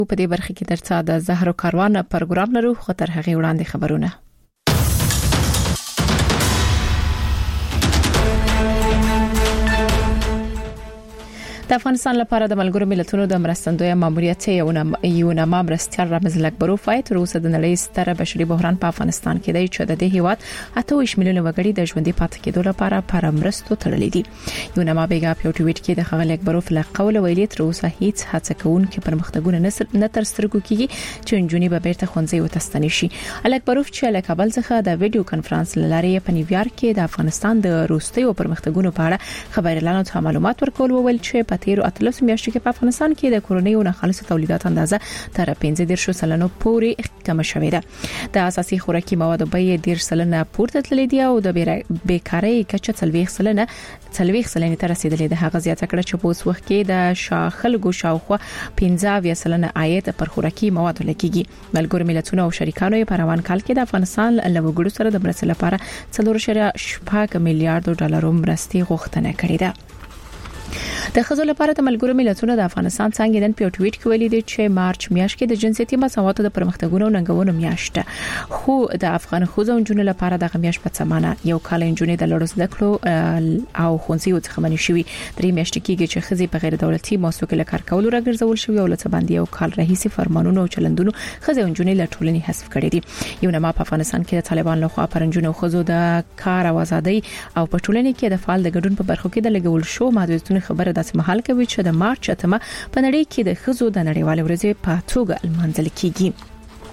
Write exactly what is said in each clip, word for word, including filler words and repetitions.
په دې برخه کې درڅا د زهرو کاروان پروګرام لرو خو تر هغه وړاندې خبرونه. د افغانستان لپاره د ملګرو ملتونو د مرستندوی ماموریت یو نامه مرستیال رامز لکبروف وايي تر اوسه د نړۍ ستره بشري بحران په افغانستان کې دی چې د دې هیواد اته ویشت میلیونه وګړي د ژوندۍ پاتې کېدو لپاره پر مرستو تړلې دي. یو نامه بیګا په ټویټ کې د خغل لکبروف له قوله ویلي تر اوسه هیڅ هڅه کوونکې پرمختګونه نه تر سترګو کیږي چې نجونې به بیرته ښوونځي وتستنې شي. لکبروف چې له کابل څخه د ویډیو کانفرنس لارې په نیویارک کې د افغانستان د روستیو پرمختګونو په اړه خبريالانو ته معلومات ورکول وویل چې په تیرو اتلس میاشتو کې په افغانستان کې د کورنۍ او ناخالص تولیدات اندازه تر پنځه دېرش سلنه پورې کم شوې ده. د اساسي خوراکي موادو بیې ډیر سلنه پورته تللې دي او د بیکاری کچه څلويخ سلنه څلويخ سلنه ته رسیدلې ده. هغه زیاته کړه چې په اوس وخت کې د شاخلګو شاوخوا پنځه سلنه عاید پر خوراکي موادو لګيږي. ملګرو ملتونو او شریکانو په روان کال کې د افغانستان له وګړو سره د مرستې لپاره څلور اعشاریه شپږ میلیارډ ډالر مرستې غوښتنه کړې ده. د خزو لپاره د ملګرو ملتونو د افغانستان څنګه نن په ټویټ کې ویلي دي چې مارچ میاشت کې د جنسيتي مساواتو د پرمختګونو ننګونو میاشت خو د افغان خزو جنونو لپاره د میاشت په څمانه یو کال جنونې د لړو زده کړو او خونسي څخه منې شوی درې میاشتې کېږي چې خزي په غیر دولتي موسسو کې لکار کول راګرځول شوی او لڅ باندې یو کال رئیسي فرمانونو او چلندونو خزي جنونې له ټولنې حذف کړي دي. یو نامه په افغانستان کې د طالبان لخوا پرنجونو خزو د کار او ازادي او په ټولنې کې د فعال د ګډون په برخو کې د لګول شو محدودیتونو خبره داسې محل کوي چې د مارچ اتمه په نړۍ کې د خزو د نړیوال ورځې په توګه لمانځل کیږي.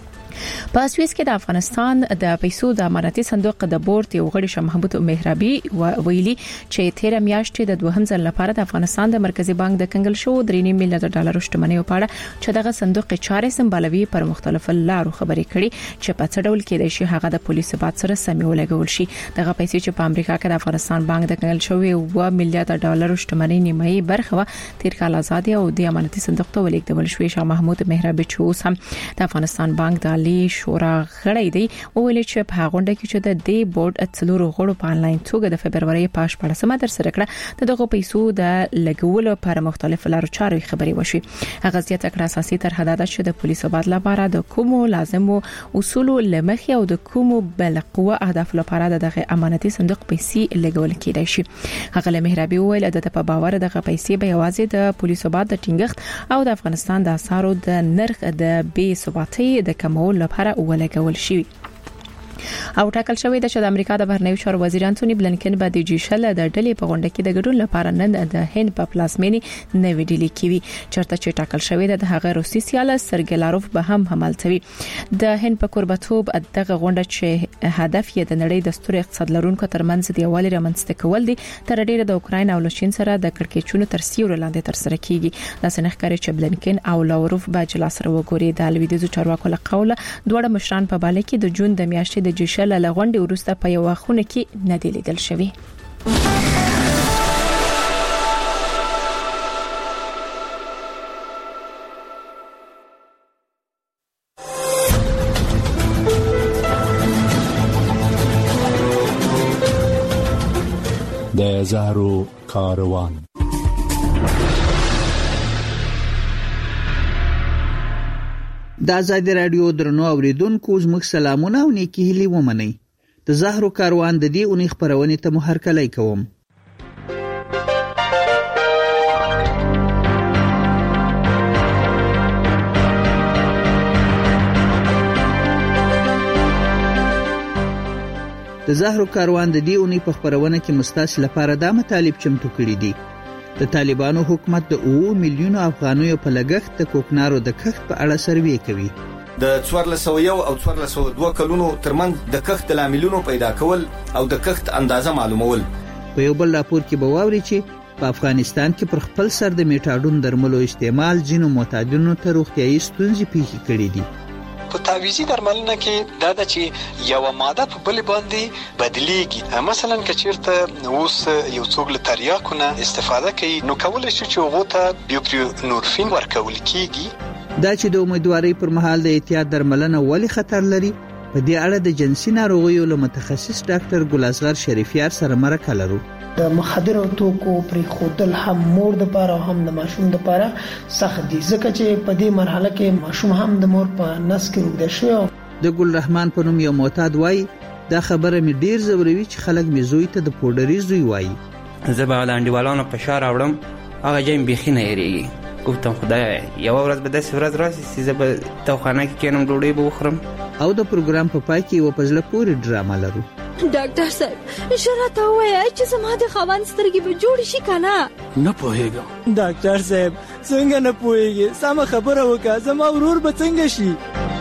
په سویس کې د افغانستان د پیسو د امانتي صندوق د بورډ یو غړي شه محمود مهرابي ویلي چې تیر میاشتې د دوهم ځل لپاره د افغانستان د مرکزی بانک د کنګل شو درې نیم میلیارډ ډالر شتمنۍ په اړه چې دغه صندوق چارې سمبالوي پر مختلفو لارو خبرې کړي چې په څه ډول کې د شي هغه د پولیسو باد سره سمې ولګول شي. دغه پیسې چې په امریکا کې د افغانستان بانک د کنګل شو یو میلیارډ ډالر شتمنۍ نیمایي برخه تیر کال آزادي او د امانتي صندوق ته ولګول شوې. شاه محمود مهرابي چې اوس هم د افغانستان بانک د شورا غړی دی او ویل چې په غونډه کې چې د دې بورډ څلور غړو په انلاین توګه د فبرवरी په شپږمه در سره کړه د دغه پیسو د لګولو پر مختلفو لارو چارو خبري وشي. هغه زیاته کړه اساسي طرح دا چې د پولیسو بعد لپاره د کومو لازمو اصول لمخې او د کومو بل قوه اهداف لپاره دغه امانتي صندوق پیسې لګول کېدای شي. هغه له مهرابي ویل د په باور دغه پیسې به یوازې د پولیسو بعد د ټینګښت او د افغانستان د اسارو د نرخ د بې ثباتۍ د کمولو لپاره ولګول شي. او ټاکل شوې ده چې د امریکا د بهرنیو چارو وزیر انټونی بلنکن به د جیشل د ډلې په غونډه کې د ګډون لپاره نن د هند په پلازمینی نوې ډیلی کې وي چرته چې ټاکل شوې ده د هغه روسي سیاله سرګلاروف به هم حملتوي. د هند په قربتوب دغه غونډه چې هدف یې د نړۍ د ستر اقتصاد لرونکو ترمنځ د یووالي رامنځته کول دي تر ډیره د اوکراین او روسین سره د کړکېچونو تر سیوري لاندې تر سره کیږي. د سنخکاري چې بلنکن او لاوروف به جلا سره وګوري. د لویدیزو چارواکو له قوله دوه مشران په بالا کې د جون د میاشتې د جیشل له غونډې وروسته په یو خونه کې نه دی لیدل شوی. د زهرو کاروان. د آزادي رادیو درنو اوریدونکو زموږ سلامونه او نیکی هیلې ومنئ. د زهرو کاروان د دې اونۍ خبرونې ته مو هرکلی کوم. د زهرو کاروان د دې اونۍ په خبرونه کې مستاس لپاره دا مطالب چمتو کړي دي. د طالبانو حکومت د اوه میلیونو افغانیو په لګښت د کوکنارو د کښت په اړه سروې کوي. د څوارلس سوه یو او څوارلس سوه دوه کلونو ترمنځ د کښت د لاملونو پیدا کول او د کښت اندازه معلومول. په یو بل راپور کې به واوري چې په افغانستان کې پر خپل سر د میټاډون درملو استعمال ځینو معتادینو ته روغتیايي ستونزې پیښې کړې دي. په تعویزي درملنه کې دا د چې یو ماده په بل باندې بدلیږي. مثلا کچیرته اوس یو څوک له تریاکو نه استفاده کوي نو کولای شي چې هغه ته بیوپرینورفین ورکول کیږي. دا چې د امیدوارۍ پر مهال د احتیاط درملنه ولې خطر لري په دې اړه د جنسي ناروغیو له متخصص ډاکټر ګل اصغر شریفیار سره مرکه لرو. د مخدرو توکو پرې خودل هم مور د پاره او هم د ماشوم د پاره سخت دي، ځکه چې په دې مرحله کې ماشوم هم د مور په نس کې روږدی شوی. د ګل رحمان په نوم یو معتاد وایي دا خبره مې ډیر زوروي چې خلک مې زوی ته د پوډري زوی وایي. زه به له انډیوالانو فشار راوړم، هغه ځای مې بیخي نه هېرېږي. گفتم خدایا یوه ورځ به داسې ورځ راشي چې زه به توخانه کې کېنم ډوډۍ به وخورم. او د پروګرام په پای کې یوه په زړه پورې ډرامه لرو. ډاکټر صاحب ژر راته ووایه چې زما د خاوند سترګې به جوړې شي که نه؟ نه پوهېږم ډاکټر صاحب، څنګه نه پوهېږې؟ سمه خبره وکړه، زما ورور به څنګه شي؟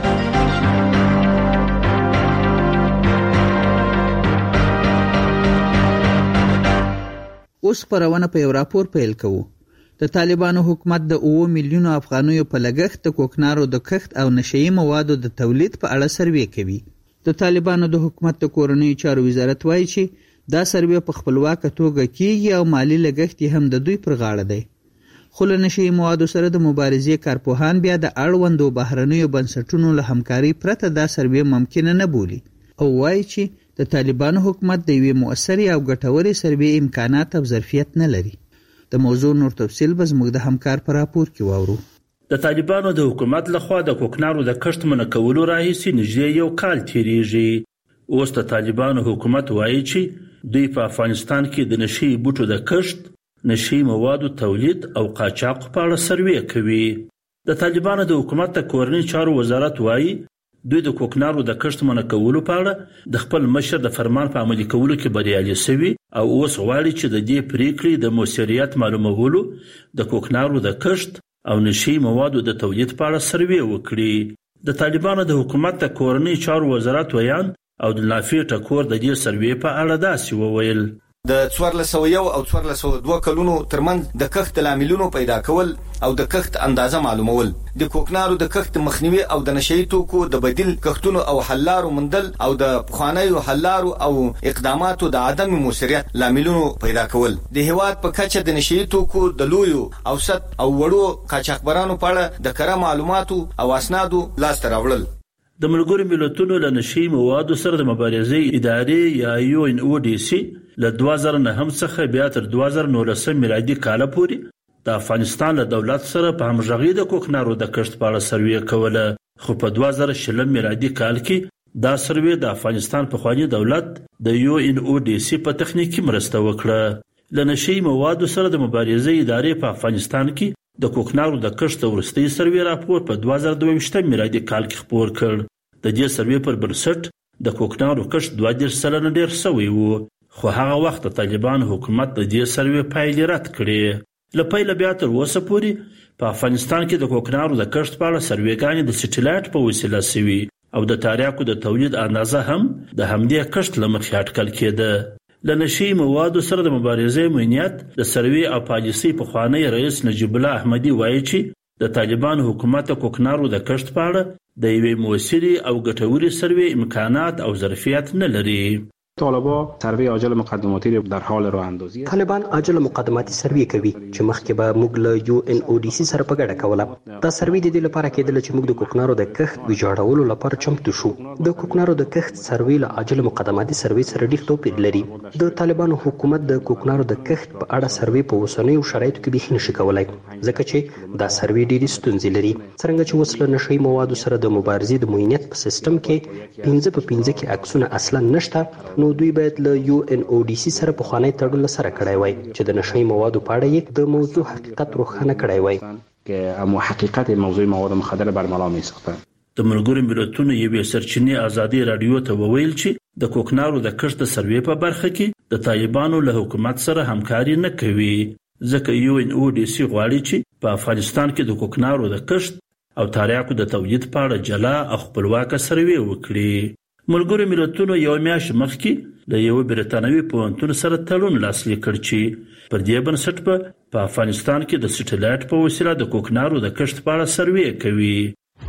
اوس خپرونه په یو راپور پیل کوو. د طالبانو حکومت د اوه میلیونو افغانیو په لګښت د کوکنارو د کښت او نشهیي موادو د تولید په اړه سروې کوي. د طالبانو د حکومت د کورنیو چارو وزارت وایي چې دا سروې په خپلواکه توګه کیږي او مالی لګښت یې هم د دوی پر غاړه دی. خو له نشهیي موادو سره د مبارزې کارپوهان بیا د اړوندو بهرنیو بنسټونو له همکارۍ پرته دا سروې ممکنه نه بولي او وایي چې د طالبانو حکومت د یوې مؤثرې او ګټورې سروې امکانات او ظرفیت نه لري. د موضوع نور تفصیل به زموږ د همکار په راپور کې واورو. د طالبانو د حکومت لخوا د کوکنارو د کښت منع کولو راهیسې نږدې یو کال تیریږي. اوس د طالبانو حکومت وایي چې دوی په افغانستان کې د نشهیي بوټو د کښت، نشهیي موادو تولید او قاچاق په اړه سروې کوي. د طالبانو د حکومت د کورنیو چارو وزارت وایي دوی د کوکنارو د کښت منع کولو په اړه د خپل مشر د فرمان په عملي کولو کې بریالي شوي او اوس غواړي چې د دې پریکړې د موثریت معلومولو د کوکنارو د کښت او نشهیي موادو د تولید په اړه سروې وکړي. د طالبانو د حکومت د کورنیو چارو وزارت ویان او د نافع ټکور د دې سروې په اړه داسې وویل: د څوارلس سوه یو او څوارلس سوه دوه کلونو ترمنځ د کښت لاملونو پیدا کول او د کښت اندازه معلومول، د کوکنارو د کښت مخنیوي او د نشهیي توکو د بدیل کښتونو او حلارو موندل او د پخوانیو حلارو او اقداماتو د عدم موثریت لاملونو پیدا کول، د هیواد په کچه د نشهیي توکو د لویو اوسط او وړو قاچاقبرانو په اړه د کره معلوماتو او اسنادو لاسته راوړل. د ملګرو ملتونو له نشهیي موادو سره د مبارزې ادارې یا یو ان او ډي سي له دوه زره نهم څخه بیا تر دوه زره نولسم میلادي کاله پورې د افغانستان له دولت سره په همغږۍ د کوکنارو د کښت په اړه سروې کوله. خو په دوه زره شلم میلادي کال کې دا سروې د افغانستان پخواني دولت د یو ان او ډي سي په تخنیکي مرسته وکړه. له نشهیي موادو سره د مبارزې ادارې په افغانستان کې د کوکنارو د کښت وروستی سروې راپور په دوه زره دوه ویشتم میلادي کال کې خپور کړ. د دې سروې پر بنسټ د کوکنارو کښت دوه دېرش سلنه ډېر سوی و، خو هغه وخت د طالبانو حکومت د دې سروې پایلې رد کړې. له پیله بیا تر اوسه پورې په افغانستان کې د کوکنارو د کښت په اړه سروېګانې د سټیلایټ په وسیله سوي او د تریاکو د تولید اندازه هم د همدې کښت له مخې اټکل کېده. له نشهیي موادو سره د مبارزې مؤنیت د سروې او پالیسۍ پخوانی رئیس نجیب الله احمدي وایي چې د طالبانو حکومت د کوکنارو د کښت په اړه د یوې مؤثرې او ګټورې سروې امکانات او ظرفیت نه لري. طالبان سروې عاجل مقدماتی در حال راه اندازی. طالبان عاجل مقدماتي سروې کوي چې مخکې به موږ له یو ان او ډي سي سره په ګډه کوله. دا سروې د دې لپاره کېدله چې موږ د کوکنارو د کښت ویجاړولو لپاره چمتو شو. د کوکنارو د کښت سروې له عاجل مقدماتي سروې سره ډېر توپیر لري. د طالبانو حکومت د کوکنارو د کښت په اړه سروې په اوسنیو شرایطو کې بیخي نشي کولای، ځکه چې دا سروې ډېرې ستونزې لري. څرنګه چې اوس له نشهیي موادو سره د مبارزې د معاینت په سیستم کې پنځه په پنځه کې عکسونه اصلا نشته، نو دوی باید له یو ان او ډي سي سره پخوانی تړون سره کړی وای چې د نشهیي موادو په اړه یې د موضوع حقیقت روښانه کړی وای که امو حقیقت موضوع مواد مخدره برملا می‌ساخته. د ملګرو ملتونو یوې سرچینې ازادي رادیو ته وویل چې د کوکنارو د کښت د سروې په برخه کې د طالبانو له حکومت سره همکاري نه کوي، ځکه یو ان او ډي سي غواړي چې په افغانستان کې د کوکنارو د کښت او تریاکو د تولید په اړه جلا او خپلواکه سروې وکړي. ملګرو ملتونو یو میاشت مخکې د یو بریتانوي پوهنتون سره تړون لاسلیک کړ چې پر دې بنسټ به په افغانستان کې د سټیلایټ په وسیله د کوکنارو د کښت په اړه سروې کوي.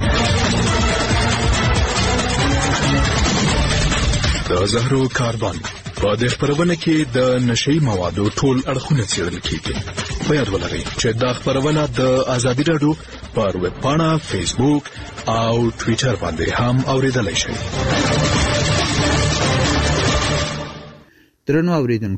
د زهرو کاروان په دې خبرونه کې د نشهیي موادو ټول اړخونه څېړل کېږي. په یاد ولرئ چې دا خبرونه د ازادي رادیو پر ویب پاڼه، فیسبوک او ټویټر باندې هم اوریدلای شئ. درنو اوریدونکو،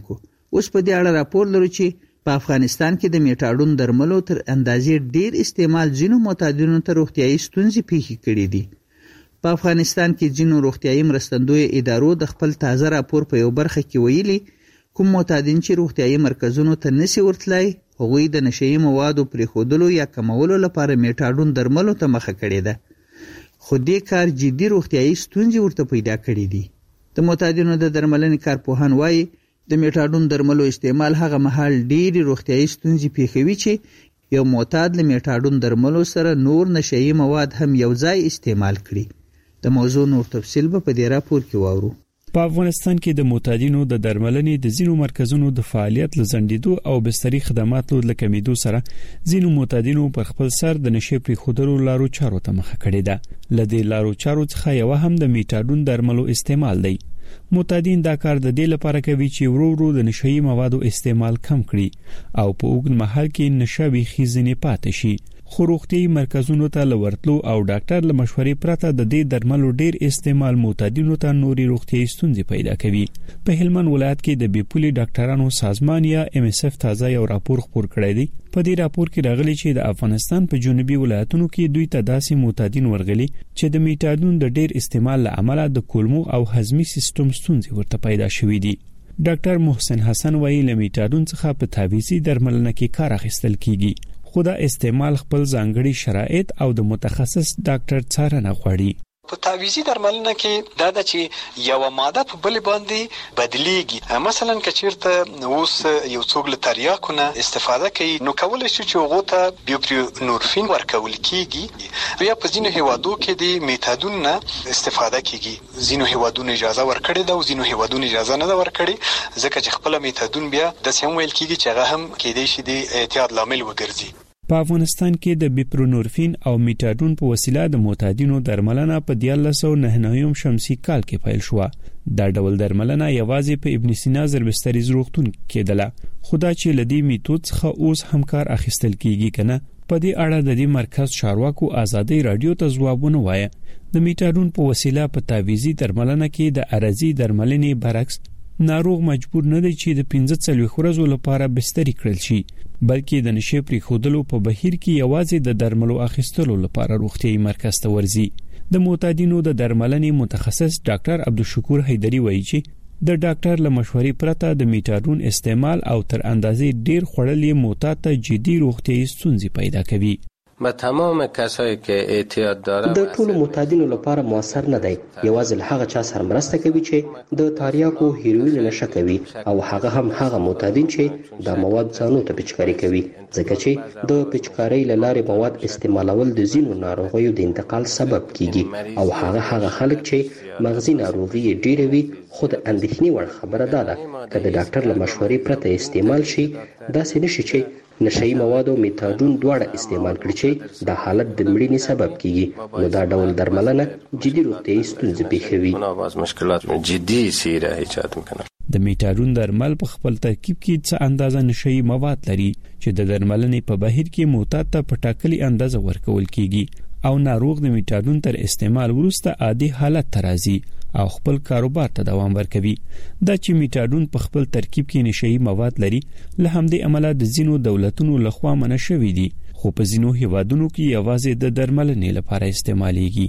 اوس په دې اړه راپور لرو چې په افغانستان کې د میټاډون درملو تر اندازې ډیر استعمال ځینو معتادینو ته روغتیايي ستونزې پیښې کړې دي. په افغانستان کې ځینو روغتیايي مرستندوی ادارو د خپل تازه راپور په یو برخه کې ویلي کوم معتادین چې روغتیايي مرکزونو ته نشي ورتلای هغوی د نشهیي موادو پرېښودلو یا کمولو لپاره میټاډون درملو ته مخه کړې ده، خو دې کار جدي روغتیايي ستونزې ورته پیدا کړې دي. د معتادینو د درملنې کارپوهان وایي د میټاډون درملو استعمال هغه مهال ډېرې روغتیايي ستونزې پیښوي چې یو معتاد له میټاډون درملو سره نور نشهیي مواد هم یو ځای استعمال کړي. د موضوع نور تفصیل به په دې راپور کې واورو. په افغانستان کې د معتادینو د درملنې د ځینو مرکزونو د فعالیت لزندیدو او بستري خدماتو د کمیدو سره ځینو معتادینو پر خپل سر د نشې پرېښودلو لارو چارو ته مخه کړې ده. له دې لارو چارو څخه یو هم د میټاډون درملو استعمال دی. معتادین دا کار د دې لپاره کوي چې ورو ورو د نشهیي موادو استعمال کم کړي او په اوږد مهال کې نشه بیخي ځینې پاتې شي. خو روغتیايي مرکزونو ته لورتلو او ډاکټر له مشورې پرته د دې درملو ډیر استعمال معتادینو ته نوري روغتیايي ستونزې پیدا کوي. په هلمند ولایت کې د بیپولي ډاکټرانو سازمان یا ام اس اف تازه یو راپور خپور کړی دی. په دې راپور کې راغلي چې د افغانستان په جنوبي ولایتونو کې دوی ته داسې معتادین ورغلي چې د میټاډون د ډیر استعمال له امله د کولمو او هضمي سیستم ستونزې ورته پیدا شوې دي. ډاکټر محسن حسن وایي له میټاډون څخه په تعویزي درملنه کې کار اخیستل کیږي، خو دا استعمال خپل ځانګړي شرایط او د متخصص ډاکټر څارنه غواړي. په تعویزي درملنه کې دا د چې یو ماده په بل باندې بدلیږي. مثلا کچیرته اوس یو څوک له تریاکونه استفاده کوي نو کولای شي چې هغه ته بیوپرینورفین ورکول کیږي یا په ځینو هیوادو کې د میټاډون نه استفاده کیږي. ځینو هیوادونو اجازه ورکړې ده او ځینو هیوادونو اجازه نه ده ورکړې ځکه چې خپل میټاډون بیا د سیم ویل کیږي چې هغه هم کېدای شي د اعتیاد لامل وګرځي. په افغانستان کې د بیپرونورفین او میټاډون په وسیله د معتادینو درملنه په دیارلس سوه نهه نوي شمسي کال کې پیل شوه. دا ډول درملنه یوازې په ابن سینا زربستري روغتون کېدله، خو دا چې له دې میتود څخه اوس هم کار اخیستل کیږي کنه. په دې اړه د دې مرکز چارواکو ازادي رادیو ته ځوابونه وایي. د میټاډون په وسیله په تعویزي درملنه کې د ارزي درملنې برعکس ناروغ مجبور نه دی چې د پنځه څلوېښت ورځو لپاره بستري کړل شي، بلکې د نشې پرېښودلو په بهیر کې یوازې د درملو اخیستلو لپاره روغتیايي مرکز ته ورځي. د معتادینو د درملنې متخصص ډاکټر عبدالشکور حیدري وایي چې د ډاکټر له مشورې پرته د میټاډون استعمال او تر اندازې ډیر خوړل یې معتاد ته جدي روغتیايي ستونزې پیدا کوي. با تمام کسایی که اعتیاد داره د ټولو معتادینو لپاره موثر نه دی. یوازې له هغه چا سره مرسته کوي چې د تریاکو هیروین نشه کوي او هغه هم هغه معتادین چې د مواد ځانو ته پچکاري کوي، ځکه چې د پچکارۍ له لارې مواد استعمالول د ځینو ناروغیو د انتقال سبب کیږي او هغه هغه خلک چې مغزي ناروغي ډیره وي. خو د اندېښنې وړ خبره دا ده که د ډاکټر له مشورې پرته استعمال شي داسې نشي چې نشهیي مواد او میټاډون دواړه استعمال کړي چې دا حالت د مړینې سبب کیږي. نو دا ډول درملنه جدي روغتیايي ستونزې پیښوي. مشکلات جدي سیره ایجاد میکنه. د میټاډون درمل په خپل ترکیب کې څه اندازه نشهیي مواد لري چې د درملنې په بهیر کې معتاد ته په ټاکلي اندازه ورکول کیږي او ناروغ د میټاډون تر استعمال وروسته عادي حالت ته راځي او خپل کاروبار ته دوام ورکوي. دا چې میټاډون په خپل ترکیب کې نشهیي مواد لري له همدې امله د ځینو دولتونو لخوا منع شوي دي، خو په ځینو هیوادونو کې یوازې د درملنې لپاره استعمالیږي.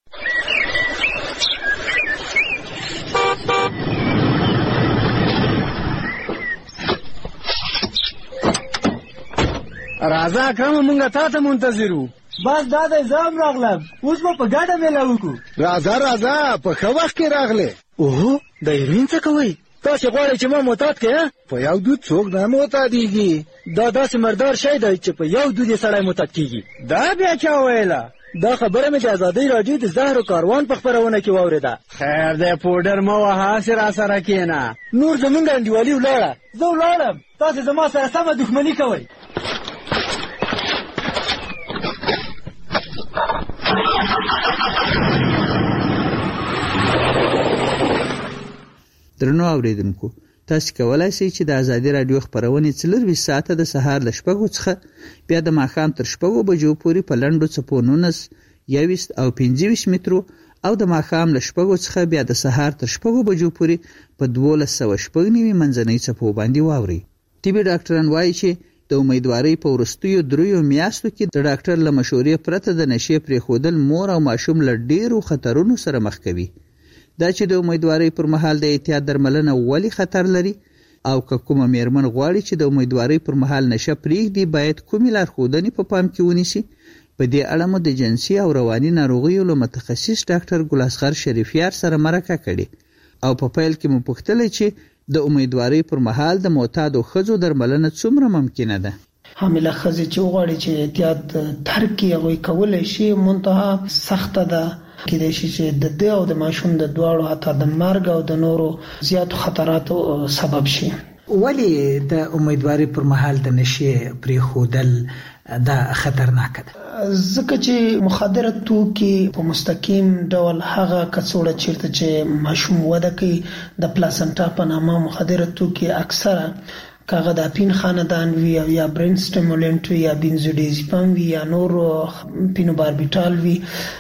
راځه اکرم مونږه تا ته منتظر وو. بس دا د زام راغلم، اوس به په ګډه میله وکړو. راځه راځه په ښه وخت کې راغلې. اوهو د هیروین څه کوئ؟ تاسې غواړئ چې ما معتاد کړې؟ په یو دود څوک نه معتادېږي. دا داسې مردار شی دی چې په یو دود یې سړی معتاد کېږي. دا بیا چا ویله؟ دا خبره مې د ازادۍ راډیو د زهرو کاروان په خپرونه کې واورېده. خیر دی پوډر مه وهه، هسې راسره کښېنه. نور زمونږ انډیوالي ولاړه، زه ولاړم، تاسې زما سره سمه دښمني کوئ. درنو اوریدونکو، تاسو کولای شئ چې د ازادي رادیو خبرونه څلورویشت ساعته د سهار له شپږو څخه بیا د ماښام تر شپږو بجو پورې په لنډو څپو نولس، یوویشت او پنځه ویشت مترو او د ماښام له شپږو څخه بیا د سهار تر شپږو بجو پورې په دولس سوه شپږ نوي منځنۍ څپو باندې واوري. طبي ډاکټران وایي چې د امیدوارۍ په وروستیو دریو میاشتو کې د ډاکټر له مشورې پرته د نشې پرېښودل مور او ماشوم له ډېرو خطرونو سره مخ کوي. دا چې د امیدوارۍ پر مهال د احتیاط درملنه ولې خطر لري او که کومه میرمن غواړي چې د امیدوارۍ پر مهال نشه پرېږدي باید کومې لارښودنې په پام کې ونیسي. په دې اړه مو د جنسي او رواني ناروغیو له متخصص ډاکټر ګل اصغر شریفیار سره مرکه کړې او په پیل کې مو پوښتلې چې د امیدوارۍ پر مهال د معتادو ښځو درملنه څومره ممکنه ده. حامله ښځې چې وغواړي چې احتیاط ترک کړي هغوی کولی شي، منتها سخته ده، کېدای شي چې د ده او د ماشوم د دواړو حتی د مرګ او د نورو زیاتو خطراتو سبب شي. ولې د امیدوارۍ پر مهال د نشې پرېښودل دا خطرناک ده؟ ځکه چې مخدره توکي په مستقیم ډول هغه کڅوړه چیرته چې ماشوم وده کوي د پلاسنټا په نامه مخدره توکي اکثره کاغه د اپین خاندان وی یا برین سټیمولنټ وی یا بنزودیازپام وی یا نور پینوباربیټال وی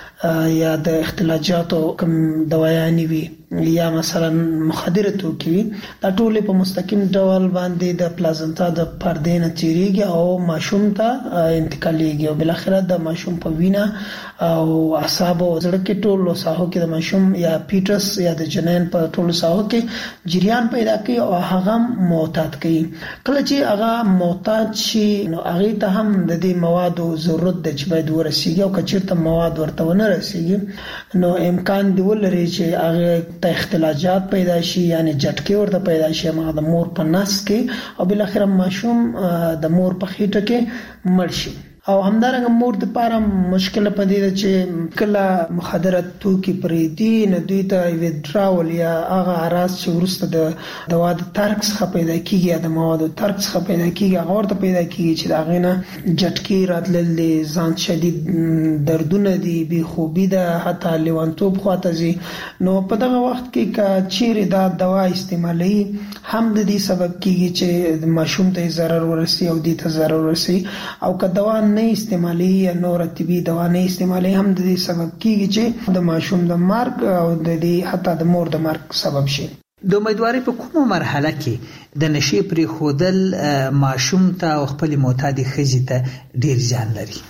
یا د اختلاجاتو کوم دوايانې وي یا مثلا مخدره توکي وي، دا ټول په مستقیم ډول باندې د پلازنتا د پردې نه تیریږي او ماشوم ته انتقالېږي او بل اخر د ماشوم په وینا او اعصاب او زړه کې ټول ساحو کې د ماشوم یا پیټس یا د جنین په ټول ساحو کې جریان پیدا کوي او هغه معتاد کوي. کله چې هغه معتاد شي نو هغه ته هم د دې موادو ضرورت د چې باید ورسیږي او کچیرته مواد ورته ونه رسیږي نو امکان دی ولري چې هغه ته اختلاجات پیدا شي، یعنی جټکې ورته پیدا شي هغه د مور په نس کې او بل اخر ماشوم د مور په خېټه کې مړ شي. او همدارنګه مور د پاره مشکل پدې ده چې کله مخدره توکي پرېدي نو دوی ته ویډراول یا هغه اراس چې ورسته د دوا د ترک څخه پیدا کیږي یا د موادو ترک څخه پیدا کیږي هغه ورته پیدا کیږي چې دا غینه جټکی راتللې ځان شدید دردونه دي، بې خوبي ده، حتی لیوانتوب خواته ځي. نو په دغه وخت کې که چیرې دا دوا استعمالي هم د دې سبب کیږي چې ماشوم ته ضرر ورسي او دې ته ضرر ورسي، او که دوا نه استعمالي یا نور طبي دوا نه استعمالي هم د دې سبب کیږي چې د ماشوم د مرګ او د دې حتی د مور د مرګ سبب شي. د امیدوارۍ په کومه مرحله کې د نشې پرېښودل ماشوم ته او خپل معتادې ښځې ته ډیر زیان لري؟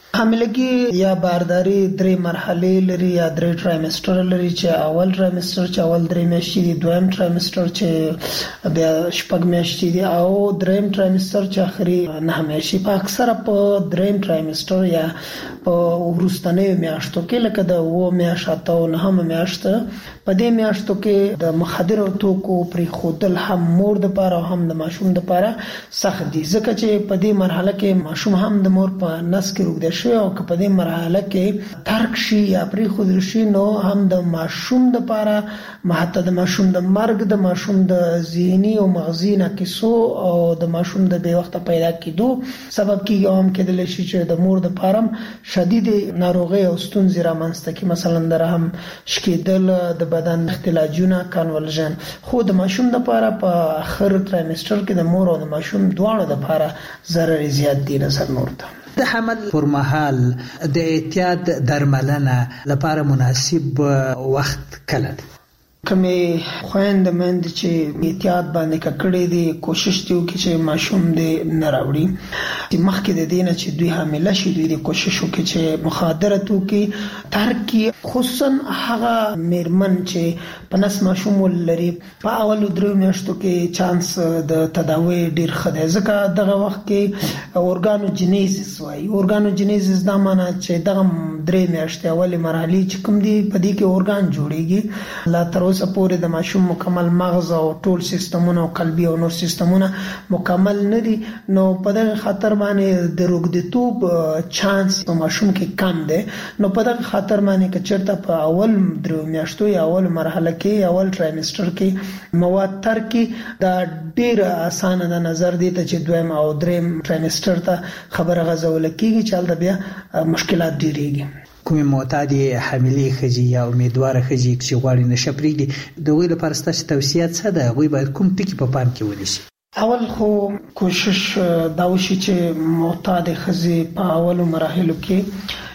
حاملګي یا بارداري درې مرحلې لري یا درې ټرایمستر لري، چې اول ټرایمستر چې اول درې میاشتې دي، دویم ټرایمستر چې بیا شپږ میاشتې دي او دریم ټرایمستر چې اخري نه میاشتې. په اکثره په دریم ټرایمستر یا په وروستنیو میاشتو کې لکه د اووه میاشتو او نهمه میاشت په دې میاشتو کې د مخدره توکو پرېښودل هم مور د پاره او هم د ماشوم د پاره سخت دي، ځکه چې په دې مرحله کې ماشوم هم د مور په نس کې روږدی او که په دې مرحله کې ترک شي یا پرېښودل شي نو هم د ماشوم د پاره حتی د ماشوم د مرګ، د ماشوم د ذهني او مغزي ناقصو او د ماشوم د بې وخته پیدا کېدو سبب کېږي او هم کېدلی شي چې د مور د پاره شدید ناروغۍ او ستونزې رامنځته کړي، مثلا د رحم شکېدل، د بدن اختلاجونه، کانولژن. خو د ماشوم د پاره په آخر ټرایمستر کې د مور او د ماشوم دواړو د پاره ضرر زیات دي نظر نور ته. د حمل پر مهال د احتیاط درملنه لپاره مناسب وخت کله دی؟ کمې خویندې مېندې چې احتیاط باندې ککړې دي کوشش دی وکړي چې ماشوم دې نه راوړي. مخکې د دې نه چې دوی حامله شي دوی دې کوشش وکړي چې مخدره توکي ترک کړي، خصوصا هغه میرمن چې په نس ماشوم ولري. په اولو درېو میاشتو کې چانس د تداوی ډېر ښه دی، ځکه دغه وخت کې اورګانوجینیزس وایي. اورګانوجینیزس دا معنی چې دغه درې میاشتې اولې مرحلې چې کوم دي په دې کې اورګان جوړیږي لا تر اوسه پورې د ماشوم مکمل مغز او ټول سیستمونه او قلبي او نور سیستمونه مکمل نه دي، نو په دغه خاطر باندې د روږديتوب چانس په ماشوم کې کم دی. نو په دغه خاطر باندې که چېرته په اول درېو میاشتو یا اول مرحله کې اول ټرایمستر کې مواد ترک کړي دا ډېره اسانه ده، نظر دی ته چې دویم او دریم ټرایمستر ته خبره غځول کېږي چې هلته بیا مشکلات ډېرېږي. کومې معتادې حاملې ښځې یا امیدواره ښځې چې غواړي نشه پرېږدي د هغوی لپاره ستاسې توصیه څه ده؟ هغوی باید کوم ټکي په پام کې ونیسي؟ اول خو کوشش دا وشي چې معتادې ښځې په اولو مراحلو کې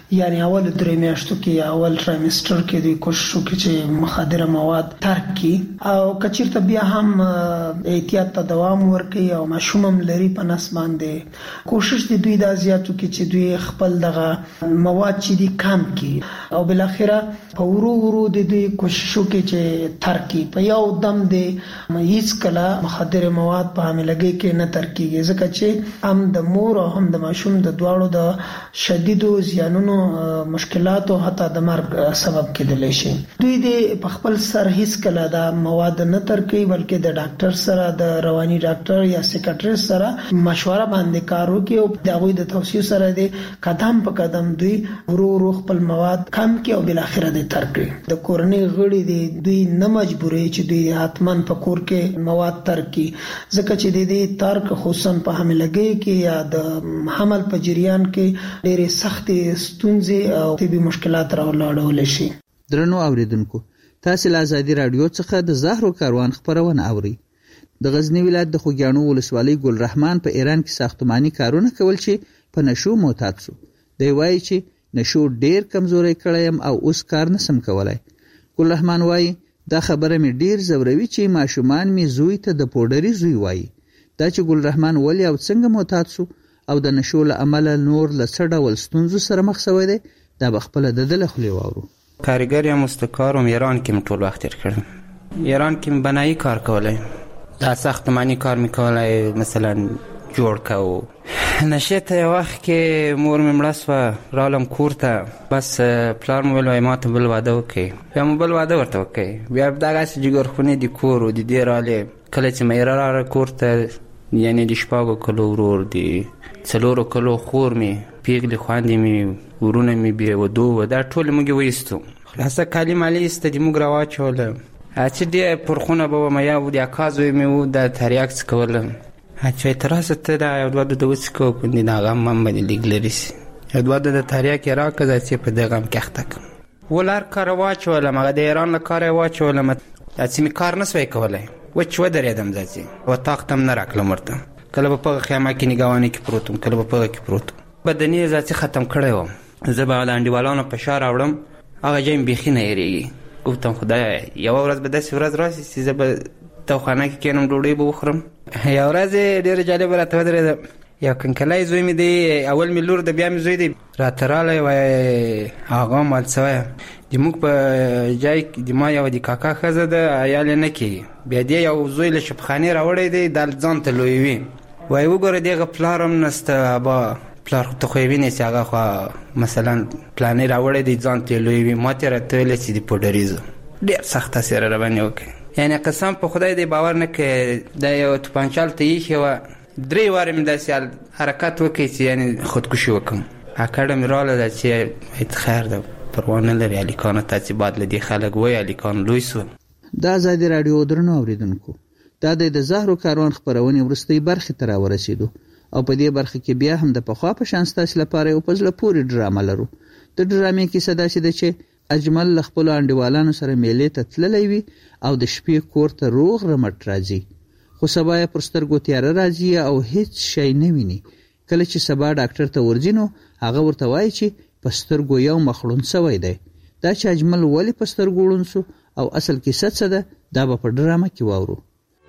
یعنی اول درې میاشتو کې اول ترایمستر کې دوی کوشش وکړي چې مخدره مواد ترک کړي او کچیرته بیا هم احتیاط ته دوام ورکړي او ماشوم لري په نس باندې کوشش دي دوی دا زیاتو کې چې دوی خپل دغه مواد چې دي کم کړي او بل اخره په ورو ورو د دوی کوشش وکړي چې ترک کړي په یو دم د هیڅ کله مخدره مواد په حاملګي کې نه ترک کیږي ځکه چې هم د مور او هم د ماشوم د دواړو د شدیدو زیانونو مشکلات او حتی د مرګ سبب کېدلی شي. دوی د په خپل سر هیڅ کله د مواد نه ترک کوي بلکې د ډاکټر سره د رواني ډاکټر یا سیکریټریست سره مشوره باندې کار کوي او د هغوی د توصیو سره د قدم په قدم دوی ورو ورو خپل مواد کم کوي او بل اخره د ترک کوي. د کورنۍ غړي د دوی نه مجبوري چې دوی حتمن په کور کې مواد ترک کوي ځکه چې د دې ترک خصوصا په حاملګي کې یا د حمل په جریان کې ډېرې سختې ستونزې او طبي مشکلات راولاړول شي. درنو اوریدونکو تاسو له ازادي رادیو څخه د زهرو کاروان خبرونه اوري. د غزنی ولایت د خوګیانو ولسوالۍ ګل رحمان په ایران کې ساختماني کارونه کول چې په نشو معتاد شو. دی وایي چې نشو ډېر کمزوري کړم او اوس کار نسم کولای. ګل رحمان وایي دا خبره مې ډېر زوروي چې ماشومان می زوی ته د پوډري زوی وایي. دا چې ګل رحمان ولی او څنګه معتاد شو او د نشو له عمله نور له څه ډول ستونزو سره مخ شوی دی دا به خپله د ده له خولې واورو. کارګر یم مستکار وم ایران کې مې ټول وخت تېر کړی. ایران کې مې بنایي کار کولی دا ساختماني کار مې کولی مثلا جوړ کو. نشې ته یو وخت کې مور مې مړه سوه رالم کور ته بس پلار مې ویل وایي ما ته بل واده وکړئ بیا مو بل واده ورته وکړئ بیا دغسې جګرخونې د کور و د دې رالې کله چې مې راغله کور ته یعنی د شپږو کلو ورور د څلورو کلو خور مې پیغلې خویندې مې ورونه مې بې ودو و دا ټول موږ یې وایستو. خلاصه کالي مالي ایسته د موږ راواچوله چې ډېر پر خونه به وم یا و د اکا زوی مې و د تریاک څکوله چې ته راسه ته دا یو دوه د وڅکو باندې د هغه هم باندې لیک لري سي یو دوه د تریاک یې راکړه چې په دغه هم کې اخته کړم ول هر کار واچولم هغه د ایران له کاره یې واچولم داسې مې کار نه سوی کولی وچ ودرېدم داسې وطاق ته هم نه راکړلم ورته کله به په هغه خیمه کې نګهوانۍ کې پروت وم کله به په هغه کې پروت وم بدني یې ذاتي ختم کړی وم زه به د انډیوالانو په شا راوړم هغه ځای مې بیخي نه هېرېږي گفتم خدایا یوه ورځ به داسې ورځ راسي چې زه به توخانه کې کېنم ډوډۍ به وخورم. یوه ورځ یې ډېره جالبه راته ودرېده یو کنکلی زوی مې دی اول مې لور د بیا مې زوی دی راته رالی وایي هغه مات سوی زموږ په ځای کې د ما یوه د کاکا ښځه ده عیال یې نه کېږي بیا دې یو زوی له شپخانې راوړی دی دا ځان ته لویوي وایي وګوره دغه پلار هم نسته ابا پلار ته خو یې وینې چې هغه خو مثلا پلانې راوړی دی ځان ته یې لویوي ما ته یې راته ویلې چې د پوډریزو ډېر سخت تاثیر راباندې وکړي. یعنې قسم په خدای دی باور نه کوې دا یو توپانچه هلته ایښې وه درې وارې مې داسې حرکت وکړي چې یعنې خودکشي وکړم. اکړه مې راغله ده چې خیر ده پروا نه لري هلکانو تاسې باید له دې خلک وایي هلکان لوی سول. دا ازادي راډیو درنو اورېدونکو دا د د زهرو کاروان خپرونې وروستۍ برخې ته راورسېدو او په دې برخه کې بیا هم د پخوا په شان ستاسې لپاره یو په زړه پورې ډرامه لرو. د ډرامې کیسه داسې ده چې اجمل له خپلو انډیوالانو سره میلې ته تللی وي او د شپې کور ته روغ رمټ راځي خو سبا یې پر سترګو تیاره راځي او هیڅ شی نه ویني. کله چې سبا ډاکټر ته ورځي نو هغه ورته وایي چې په سترګو یو مخ ړوند سوی دی. دا چې اجمل ولې په سترګو ړوند سو او اصل کیسه څه ده دا به په ډرامه کې واورو.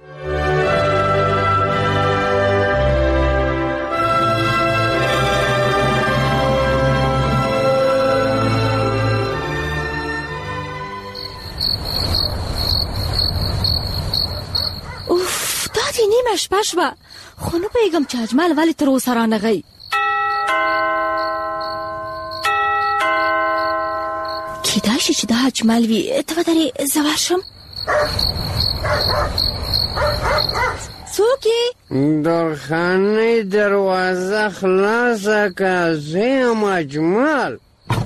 نیمه شپه شوه خو نه پوهېږم چې اجمل ولې تر اوسه رانغی. کیدای شي چې دا اجمل وي ته ودرې زه ورشم. څوک یې؟ درخانۍ دروازه خلاصه که زه یم اجمل.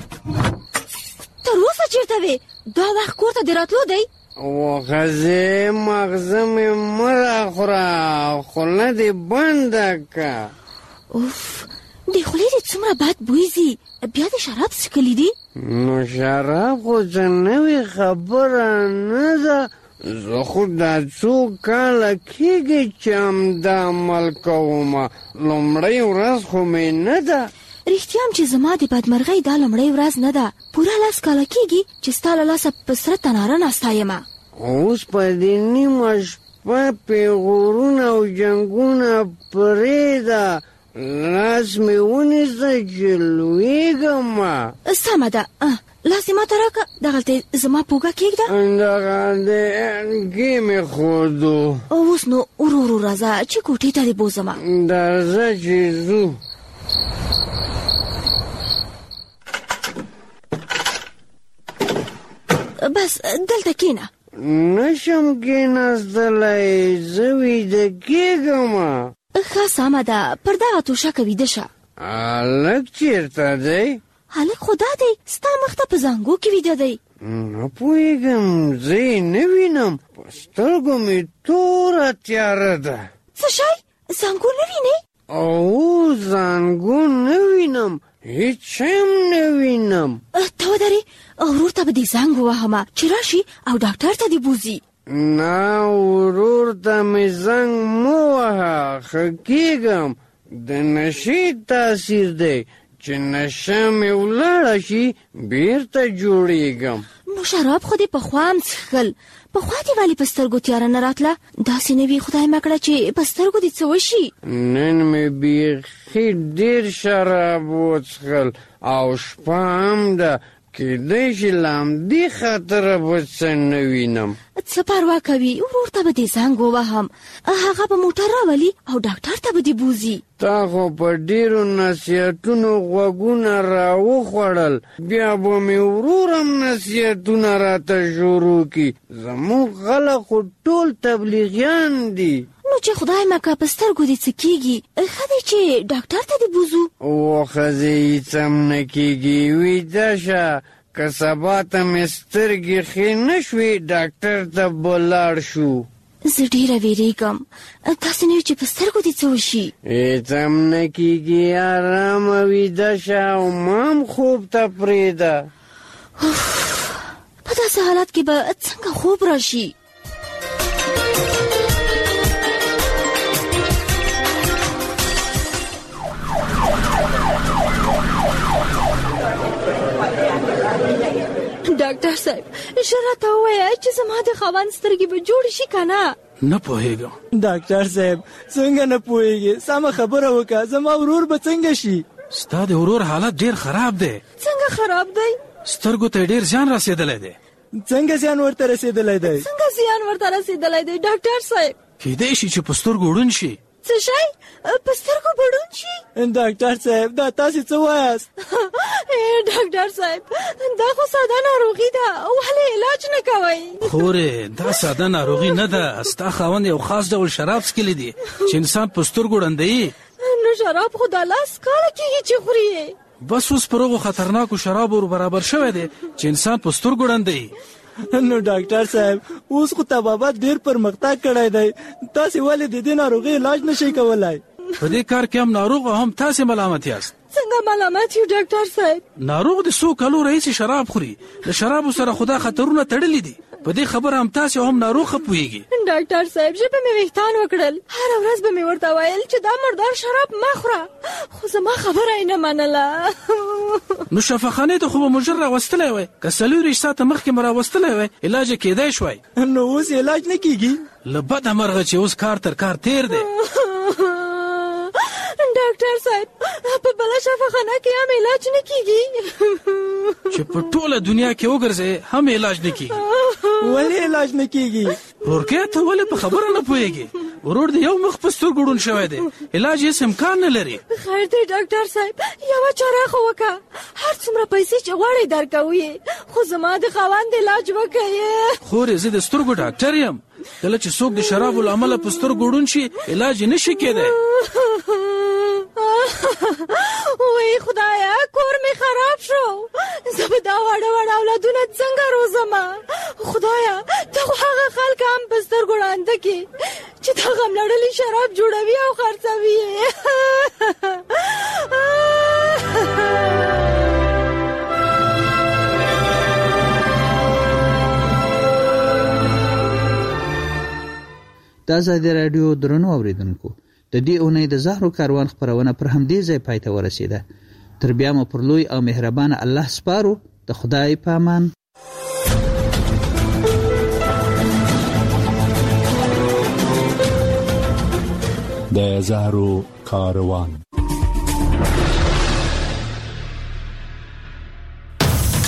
تر اوسه چېرته وې؟ دا وخت کور ته دې راتلو دی؟ وخزه مغزه می مرا خورا خوله دی بنده که. اوف دی خوله دی څومره بد بویزي بیا دی شراب څکلی دی؟ نو شراب خو څه نوې خبره نه ده زه خو دا څو کاله کېږي چې همدا عمل کومه لومړۍ ورځ خو مې نه ده. رښتیا هم چې زما د بدمرغۍ دا لومړۍ ورځ نه ده. پوره لس کاله کېږي چې ستا له لاسه په سره تناره ناسته یم. اوس په دې نیمه شپه پیغورونه او جنګونه پرېږده، لاس مې ونیسه چې لوېږم. سمه ده، لاس یې ماته راکړه. دغلته زما پوږه کېږده. دغلته مې ښودو. اوس نو ورو ورو راځه چې کوټې ته دې بوځمه. درځه چې ځو. بس دلته کېنه. نشم کېناستلی، زه ویده کېږم. ښه سمه ده، پر دغه توشکه ویده شه. هلک چېرته دی؟ هلک خو دا دی، ستا مخ ته په زانګو کې ویده دی. نه پوهېږم، زه یې نه وینم، په سترګو مې توره تیاره ده. څه شی؟ زانګو نه وینې؟ او زانګو نه وینم، هیڅ هم نه وینم. ته ودرې، ورور ته به دې زنګ ووهمه چې راشي او ډاکټر ته دې بوځي. نه، ورور ته مې زنګ مه وهه، ښه کېږم. د نشې تاثیر دی، چې نشه مې ولاړه شي بیرته جوړېږم. نو شراب خو دې پخوا هم څښل، پخوا دې ولې په سترګو تیاره نه راتله؟ داسې نه وي خدای مه کړه چې په سترګو دې څه وشي. نن مې بیخي ډېر شراب وڅښل او شپه هم ده، کېدای شي له همدې خاطره به څه نه وینم. څه پروا کوي، ورور ته به دې زنګ ووهم، هغه به موټر راولي او ډاکټر ته به دې بوځي. تا خو په ډېرو نصیحتونو غوږونه راوخوړل، بیا به مې ورور هم نصیحتونه راته شروع کړي. زموږ خلک خو ټول تبلیغیان دي. نو چې خدای مه کړه په سترګو دې څه کېږي، ښه دی چې ډاکټر ته دې بوځو. و ښځې هېڅ هم نه کېږي، ویده شه. که سبا ته مې سترګې ښې نه شوې، ډاکټر ته به لاړ شو. زه ډېره وېرېږم، داسې نه وي چې په سترګو دې څه وشي. هېڅ هم نه کېږي، ارامه ویده شه او ما هم خوب ته پرېږده. په داسې حالت کې به څنګه خوب راشي؟ ډاکټر صاحب، ژر راته ووایه چې زما د خاوند سترګې به جوړې شي که نه؟ نه پوهېږم. ډاکټر صاحب څنګه نه پوهېږې؟ سمه خبره وکړه، زما ورور به څنګه شي؟ ستا د ورور حالت ډېر خراب دی. څنګه خراب دی؟ سترګو ته ډېر زیان رسېدلی دی. څنګه زیان ورته رسېدلی دی؟ څنګه زیان ورته رسېدلی دی ډاکټر صاحب؟ کېدای شي چې په سترګو ړوند شي. څه شی؟ په سترګو به ړوند شي؟ ډاکټر صاحب دا تاسې څه وایاست؟ ډاکټر صاحب دا خو ساده ناروغي ده، ولې علاج نه کوئ؟ خورې دا ساده ناروغي نه ده، ستا خاوند یو خاص ډول شراب څښلی دي چې انسان په سترګو ړندوي. نو شراب خو دا لاس کاله کېږي چې خوري. بس اوس پر هغو خطرناکو شرابو ور برابر شوی دی چې انسان په سترګو ړندوي. نو ډاکټر صاحب اوس خو طبابت ډېر پرمختګ کړی دی، تاسې ولې د دې ناروغۍ علاج نشئ کولی؟ په دې کار کې هم ناروغ او هم تاسې ملامت یاست. څنګه ملامت یو ډاکټر صاحب؟ ناروغ د څو کالو راهیسې شراب خوري، د شرابو سره خدا خطرونه تړلي دي. په دې خبره هم تاسې هم ناروغ ښه پوهېږي. ډاکټر صاحب ژبه مې ویښتان وکړل، هره ورځ به مې ورته ویل چې دا مردار شراب مه خوره، خو زما خبره یې نه منله. نو شفاخانې ته خو به مو ژر راوستلی وی، که څلوېښت ساعته مخکې مو راوستلی وی علاج یې کېدای شوی. نو اوس علاج نه کېږي؟ له بده مرغه چې اوس کار تر کار تیر دی. ډاکټر صاحب په بله شفاخانه کې هم علاج نه کېږي؟ چې په ټوله دنیا کې وګرځې هم علاج نه کېږي. ولې علاج نه کېږي؟ ورورکیه ته ولې په خبره نه پوهېږې؟ ورور د یو مخ په سترګو ړوند شوی دی، علاج هېڅ امکان نه لري. خیر دی ډاکټر صاحب، یوه چاره خو وکړه، هر څومره پیسې چې غواړئ درکوو یې، خو زما د خاوند علاج وکړئ. خورې زه د سترګو ډاکټر یم، کله چې څوک د شرابو له امله په سترګو ړوند شي علاج یې نشي کېدی. وای خدایا کور می خراب شو، زه به دا وړه وړه اولادونه څنګه روزمه؟ خدایا ته خو هغه خلک هم په سترګو ړانده کې چې دا غم لړلي شراب جوړوي او خرڅوي. د ازادي راډیو درنو اوریدونکو، د دې اونۍ د زهرو کاروان خپرونه پر همدې ځای پای ته ورسېده. تر بیا مو پر لوی او مهربان الله سپارو. د خدای په امان. د زهرو کاروان.